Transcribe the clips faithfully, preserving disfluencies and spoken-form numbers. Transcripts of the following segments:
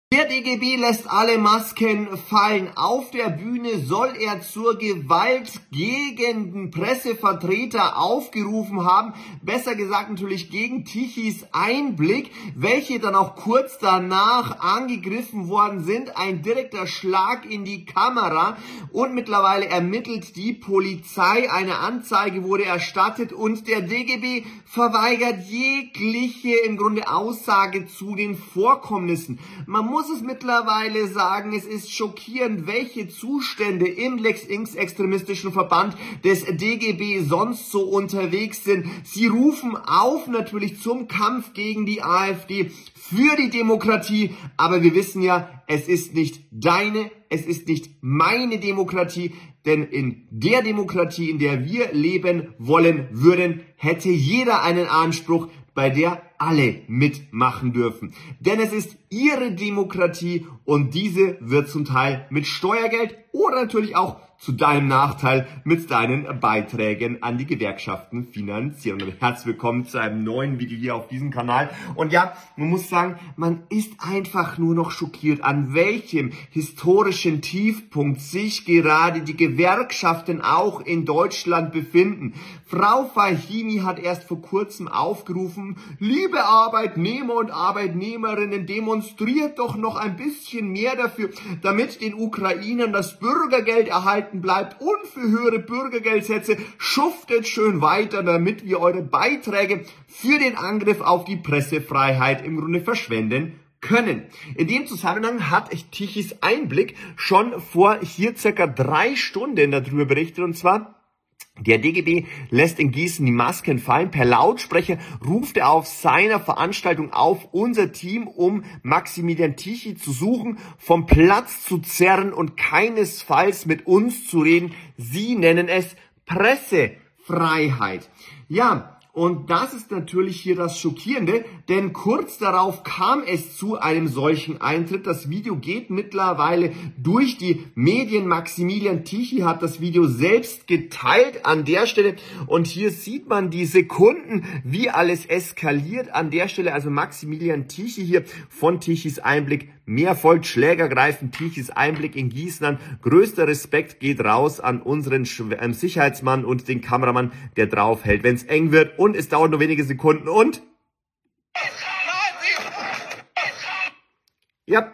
Der D G B lässt alle Masken fallen. Auf der Bühne soll er zur Gewalt gegen den Pressevertreter aufgerufen haben. Besser gesagt natürlich gegen Tichys Einblick, welche dann auch kurz danach angegriffen worden sind. Ein direkter Schlag in die Kamera und mittlerweile ermittelt die Polizei. Eine Anzeige wurde erstattet und der D G B verweigert jegliche im Grunde Aussage zu den Vorkommnissen. Man muss muss es mittlerweile sagen, es ist schockierend, welche Zustände im linksextremistischen Verband des D G B sonst so unterwegs sind. Sie rufen auf natürlich zum Kampf gegen die AfD, für die Demokratie, aber wir wissen ja, es ist nicht deine, es ist nicht meine Demokratie, denn in der Demokratie, in der wir leben wollen würden, hätte jeder einen Anspruch, bei der alle mitmachen dürfen. Denn es ist ihre Demokratie und diese wird zum Teil mit Steuergeld oder natürlich auch zu deinem Nachteil mit deinen Beiträgen an die Gewerkschaften finanzieren. Und herzlich willkommen zu einem neuen Video hier auf diesem Kanal. Und ja, man muss sagen, man ist einfach nur noch schockiert, an welchem historischen Tiefpunkt sich gerade die Gewerkschaften auch in Deutschland befinden. Frau Fahimi hat erst vor kurzem aufgerufen, liebe Arbeitnehmer und Arbeitnehmerinnen, demonstriert doch noch ein bisschen mehr dafür, damit den Ukrainern das Bürgergeld erhalten bleibt und für höhere Bürgergeldsätze schuftet schön weiter, damit wir eure Beiträge für den Angriff auf die Pressefreiheit im Grunde verschwenden können. In dem Zusammenhang hat Tichys Einblick schon vor hier circa drei Stunden darüber berichtet, und zwar: Der D G B lässt in Gießen die Masken fallen. Per Lautsprecher ruft er auf seiner Veranstaltung auf, unser Team um Maximilian Tichy zu suchen, vom Platz zu zerren und keinesfalls mit uns zu reden. Sie nennen es Pressefreiheit. Ja, und das ist natürlich hier das Schockierende, denn kurz darauf kam es zu einem solchen Eintritt. Das Video geht mittlerweile durch die Medien. Maximilian Tichy hat das Video selbst geteilt an der Stelle und hier sieht man die Sekunden, wie alles eskaliert an der Stelle. Also Maximilian Tichy hier von Tichys Einblick. Mehr folgt, Schläger greifen Tichys Einblick in Gießen an. Größter Respekt geht raus an unseren Sicherheitsmann und den Kameramann, der draufhält, wenn es eng wird. Und es dauert nur wenige Sekunden und... Ja,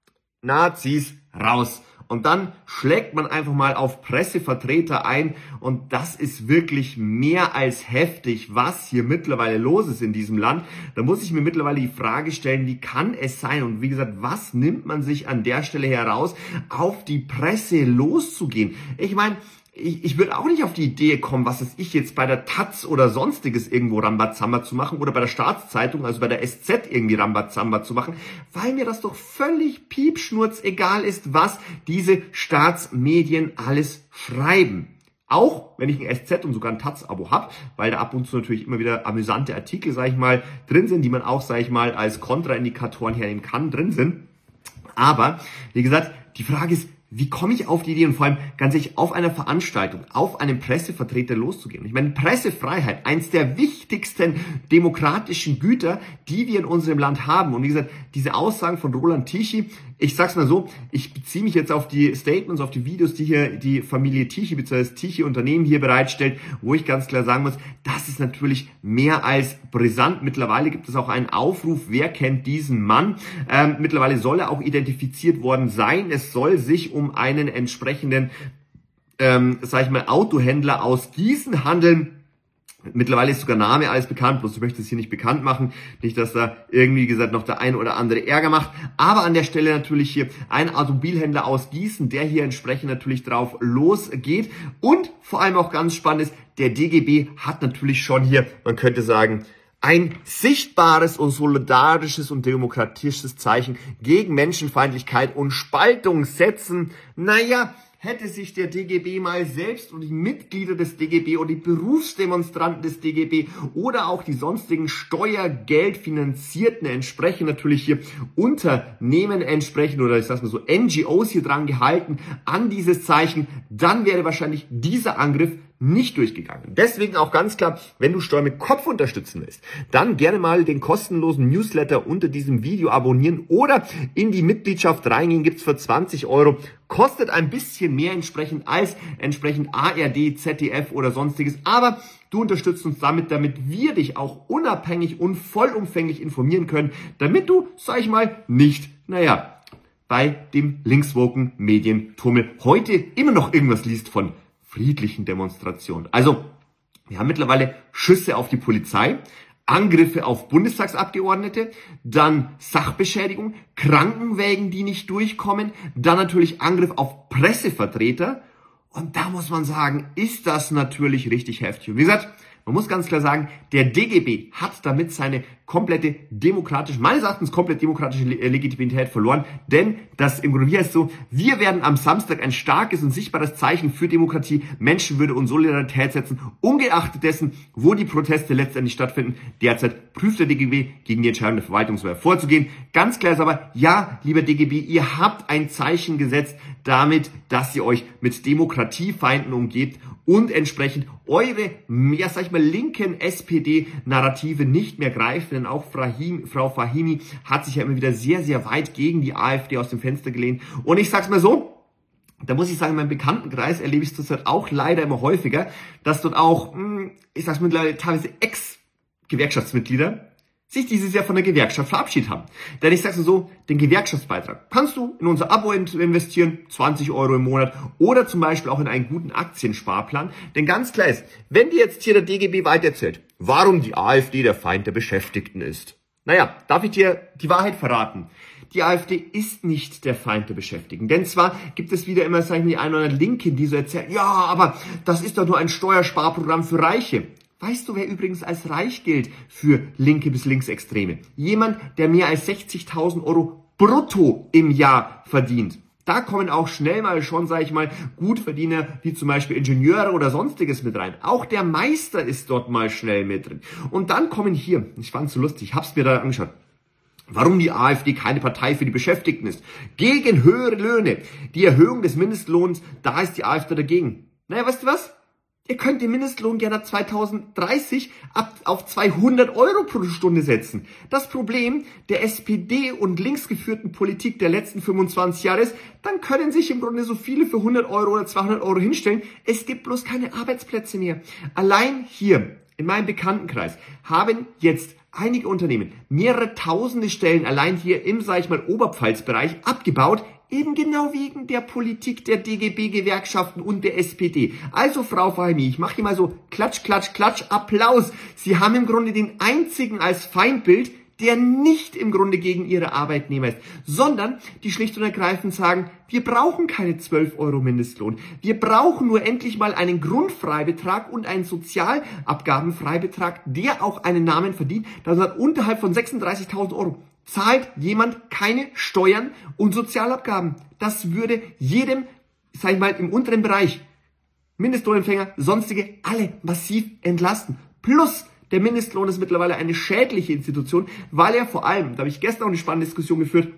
Nazis raus. Und dann schlägt man einfach mal auf Pressevertreter ein und das ist wirklich mehr als heftig, was hier mittlerweile los ist in diesem Land. Da muss ich mir mittlerweile die Frage stellen, wie kann es sein? Und wie gesagt, was nimmt man sich an der Stelle heraus, auf die Presse loszugehen? Ich meine, Ich, ich würde auch nicht auf die Idee kommen, was weiß ich jetzt bei der Taz oder sonstiges irgendwo Rambazamba zu machen oder bei der Staatszeitung, also bei der S Z irgendwie Rambazamba zu machen, weil mir das doch völlig piepschnurz egal ist, was diese Staatsmedien alles schreiben. Auch wenn ich ein S Z und sogar ein Taz-Abo habe, weil da ab und zu natürlich immer wieder amüsante Artikel, sage ich mal, drin sind, die man auch, sage ich mal, als Kontraindikatoren hernehmen kann, drin sind. Aber, wie gesagt, die Frage ist, wie komme ich auf die Idee und vor allem ganz ehrlich auf einer Veranstaltung, auf einen Pressevertreter loszugehen? Ich meine, Pressefreiheit, eins der wichtigsten demokratischen Güter, die wir in unserem Land haben. Und wie gesagt, diese Aussagen von Roland Tichy, ich sag's mal so, ich beziehe mich jetzt auf die Statements, auf die Videos, die hier die Familie Tichy bzw. das Tichy Unternehmen hier bereitstellt, wo ich ganz klar sagen muss, das ist natürlich mehr als brisant. Mittlerweile gibt es auch einen Aufruf, wer kennt diesen Mann? Ähm, mittlerweile soll er auch identifiziert worden sein. Es soll sich um um einen entsprechenden, ähm, sag ich mal, Autohändler aus Gießen handeln. Mittlerweile ist sogar Name alles bekannt, bloß ich möchte es hier nicht bekannt machen. Nicht, dass da irgendwie, wie gesagt, noch der ein oder andere Ärger macht. Aber an der Stelle natürlich hier ein Automobilhändler aus Gießen, der hier entsprechend natürlich drauf losgeht. Und vor allem auch ganz spannend ist, der D G B hat natürlich schon hier, man könnte sagen, ein sichtbares und solidarisches und demokratisches Zeichen gegen Menschenfeindlichkeit und Spaltung setzen. Naja, hätte sich der D G B mal selbst und die Mitglieder des D G B und die Berufsdemonstranten des D G B oder auch die sonstigen Steuergeldfinanzierten entsprechend natürlich hier Unternehmen entsprechend oder ich sag's mal so N G Os hier dran gehalten an dieses Zeichen, dann wäre wahrscheinlich dieser Angriff nicht durchgegangen. Deswegen auch ganz klar, wenn du Steuern mit Kopf unterstützen willst, dann gerne mal den kostenlosen Newsletter unter diesem Video abonnieren oder in die Mitgliedschaft reingehen, gibt's für zwanzig Euro. Kostet ein bisschen mehr entsprechend als entsprechend A R D, Z D F oder sonstiges, aber du unterstützt uns damit, damit wir dich auch unabhängig und vollumfänglich informieren können, damit du, sag ich mal, nicht, naja, bei dem linkswoken Medientummel heute immer noch irgendwas liest von friedlichen Demonstrationen. Also, wir haben mittlerweile Schüsse auf die Polizei, Angriffe auf Bundestagsabgeordnete, dann Sachbeschädigung, Krankenwägen, die nicht durchkommen, dann natürlich Angriff auf Pressevertreter. Und da muss man sagen, ist das natürlich richtig heftig. Und wie gesagt, man muss ganz klar sagen, der D G B hat damit seine komplette demokratische, meines Erachtens komplett demokratische Legitimität verloren, denn das im Grunde heißt so, wir werden am Samstag ein starkes und sichtbares Zeichen für Demokratie, Menschenwürde und Solidarität setzen, ungeachtet dessen, wo die Proteste letztendlich stattfinden. Derzeit prüft der D G B gegen die Entscheidung der Verwaltungswehr vorzugehen. Ganz klar ist aber, ja, lieber D G B, ihr habt ein Zeichen gesetzt damit, dass ihr euch mit Demokratiefeinden umgebt und entsprechend eure, ja, sag ich mal, linken S P D-Narrative nicht mehr greifen, denn auch Frau Fahimi hat sich ja immer wieder sehr, sehr weit gegen die AfD aus dem Fenster gelehnt. Und ich sag's mal so, da muss ich sagen, in meinem Bekanntenkreis erlebe ich es zurzeit auch leider immer häufiger, dass dort auch, ich sag's mittlerweile, teilweise Ex-Gewerkschaftsmitglieder sich dieses Jahr von der Gewerkschaft verabschiedet haben. Denn ich sag's mal so, den Gewerkschaftsbeitrag kannst du in unser Abo investieren, zwanzig Euro im Monat, oder zum Beispiel auch in einen guten Aktiensparplan. Denn ganz klar ist, wenn dir jetzt hier der D G B weitererzählt, warum die AfD der Feind der Beschäftigten ist. Naja, darf ich dir die Wahrheit verraten? Die AfD ist nicht der Feind der Beschäftigten. Denn zwar gibt es wieder immer, sag ich mal, die ein oder andere Linken, die so erzählen, ja, aber das ist doch nur ein Steuersparprogramm für Reiche. Weißt du, wer übrigens als reich gilt für linke bis linksextreme? Jemand, der mehr als sechzigtausend Euro brutto im Jahr verdient. Da kommen auch schnell mal schon, sage ich mal, Gutverdiener wie zum Beispiel Ingenieure oder sonstiges mit rein. Auch der Meister ist dort mal schnell mit drin. Und dann kommen hier, ich fand's so lustig, ich hab's mir da angeschaut, warum die AfD keine Partei für die Beschäftigten ist. Gegen höhere Löhne. Die Erhöhung des Mindestlohns, da ist die AfD dagegen. Naja, weißt du was? Ihr könnt den Mindestlohn gerne zweitausenddreißig ab auf zweihundert Euro pro Stunde setzen. Das Problem der S P D und linksgeführten Politik der letzten fünfundzwanzig Jahre ist, dann können sich im Grunde so viele für hundert Euro oder zweihundert Euro hinstellen. Es gibt bloß keine Arbeitsplätze mehr. Allein hier in meinem Bekanntenkreis haben jetzt einige Unternehmen mehrere tausende Stellen allein hier im, sag ich mal, Oberpfalzbereich abgebaut, eben genau wegen der Politik der D G B-Gewerkschaften und der S P D. Also Frau Fahimi, ich mache hier mal so Klatsch, Klatsch, Klatsch, Applaus. Sie haben im Grunde den einzigen als Feindbild, der nicht im Grunde gegen ihre Arbeitnehmer ist, sondern die schlicht und ergreifend sagen, wir brauchen keine zwölf Euro Mindestlohn. Wir brauchen nur endlich mal einen Grundfreibetrag und einen Sozialabgabenfreibetrag, der auch einen Namen verdient. Das heißt, unterhalb von sechsunddreißigtausend Euro zahlt jemand keine Steuern und Sozialabgaben. Das würde jedem, sag ich mal, im unteren Bereich, Mindestlohnempfänger, sonstige, alle massiv entlasten. Plus, der Mindestlohn ist mittlerweile eine schädliche Institution, weil er vor allem, da habe ich gestern auch eine spannende Diskussion geführt,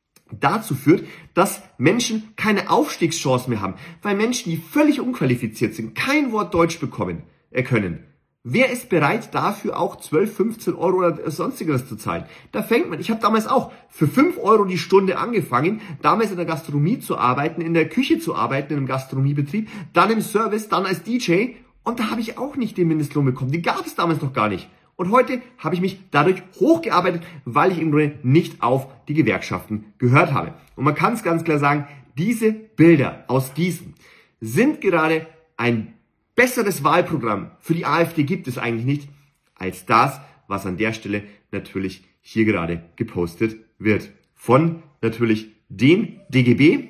dazu führt, dass Menschen keine Aufstiegschance mehr haben. Weil Menschen, die völlig unqualifiziert sind, kein Wort Deutsch bekommen äh, können. Wer ist bereit dafür auch zwölf, fünfzehn Euro oder sonstiges zu zahlen? Da fängt man, ich habe damals auch für fünf Euro die Stunde angefangen, damals in der Gastronomie zu arbeiten, in der Küche zu arbeiten, in einem Gastronomiebetrieb, dann im Service, dann als D J und da habe ich auch nicht den Mindestlohn bekommen. Den gab es damals noch gar nicht. Und heute habe ich mich dadurch hochgearbeitet, weil ich im Grunde nicht auf die Gewerkschaften gehört habe. Und man kann es ganz klar sagen, diese Bilder aus Gießen sind gerade ein besseres Wahlprogramm für die AfD gibt es eigentlich nicht, als das, was an der Stelle natürlich hier gerade gepostet wird. Von natürlich den D G B,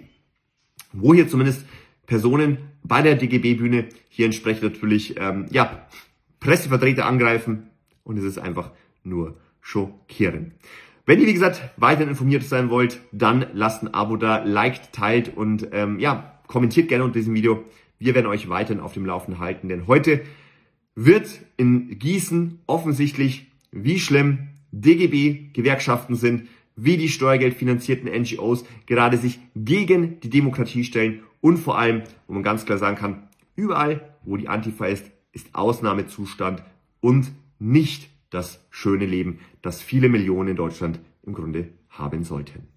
wo hier zumindest Personen bei der D G B-Bühne hier entsprechend natürlich ähm, ja, Pressevertreter angreifen und es ist einfach nur schockierend. Wenn ihr, wie gesagt, weiterhin informiert sein wollt, dann lasst ein Abo da, liked, teilt und ähm, ja, kommentiert gerne unter diesem Video. Wir werden euch weiterhin auf dem Laufenden halten, denn heute wird in Gießen offensichtlich, wie schlimm D G B-Gewerkschaften sind, wie die steuergeldfinanzierten N G Os gerade sich gegen die Demokratie stellen und vor allem, wo man ganz klar sagen kann, überall, wo die Antifa ist, ist Ausnahmezustand und nicht das schöne Leben, das viele Millionen in Deutschland im Grunde haben sollten.